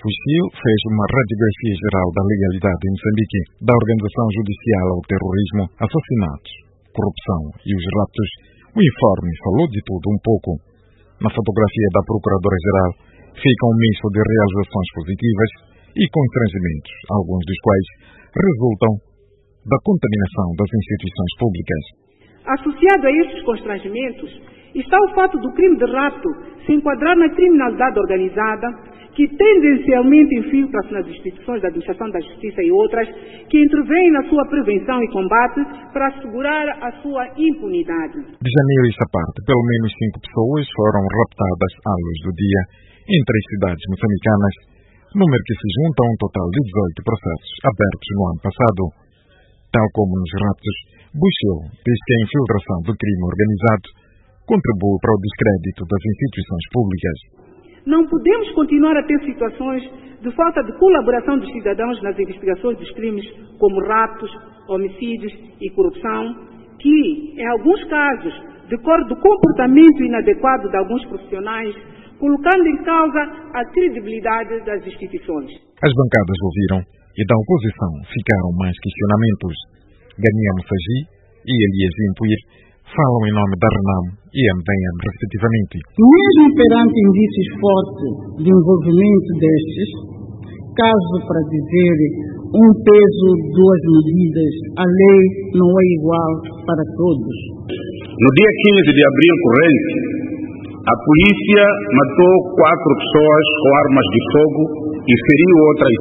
Buxil fez uma radiografia geral da legalidade em Moçambique, da organização judicial ao terrorismo, assassinatos, corrupção e os raptos. O informe falou de tudo um pouco. Na fotografia da Procuradora-Geral fica um misto de realizações positivas e constrangimentos, alguns dos quais resultam da contaminação das instituições públicas. Associado a estes constrangimentos está o fato do crime de rapto se enquadrar na criminalidade organizada que tendencialmente infiltra-se nas instituições da administração da justiça e outras que intervêm na sua prevenção e combate para assegurar a sua impunidade. De janeiro a esta parte, pelo menos 5 pessoas foram raptadas à luz do dia entre as cidades moçambicanas, número que se junta a um total de 18 processos abertos no ano passado. Tal como nos raptos, Buxil diz que a infiltração do crime organizado contribui para o descrédito das instituições públicas. Não podemos continuar a ter situações de falta de colaboração dos cidadãos nas investigações dos crimes como raptos, homicídios e corrupção, que, em alguns casos, decorre do comportamento inadequado de alguns profissionais, colocando em causa a credibilidade das instituições. As bancadas ouviram e da oposição ficaram mais questionamentos. Ganiel Moussagi e Elias Impuir falam em nome da RENAM e MDM, respectivamente. Mesmo perante indícios fortes de envolvimento destes, caso para dizer um peso, duas medidas, a lei não é igual para todos. No dia 15 de abril corrente, a polícia matou 4 pessoas com armas de fogo e feriu outras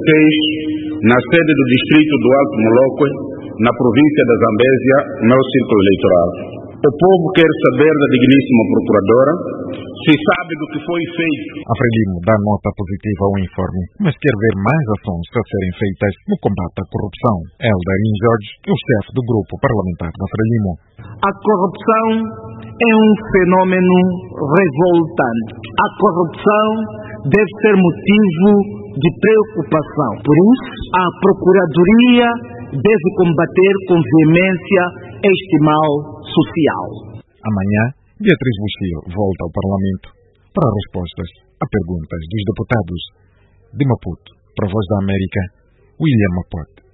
6 na sede do distrito do Alto Moloque, na província da Zambésia, meu círculo eleitoral. O povo quer saber da digníssima procuradora se sabe do que foi feito. A Frelimo dá nota positiva ao informe, mas quer ver mais ações a serem feitas no combate à corrupção. Eldarin Jorge, o chefe do grupo parlamentar da Frelimo. A corrupção é um fenômeno revoltante. A corrupção deve ser motivo de preocupação. Por isso, a Procuradoria deve combater com veemência este mal social. Amanhã, Beatriz Buxil volta ao Parlamento para respostas a perguntas dos deputados. De Maputo, para a Voz da América, William Mapote.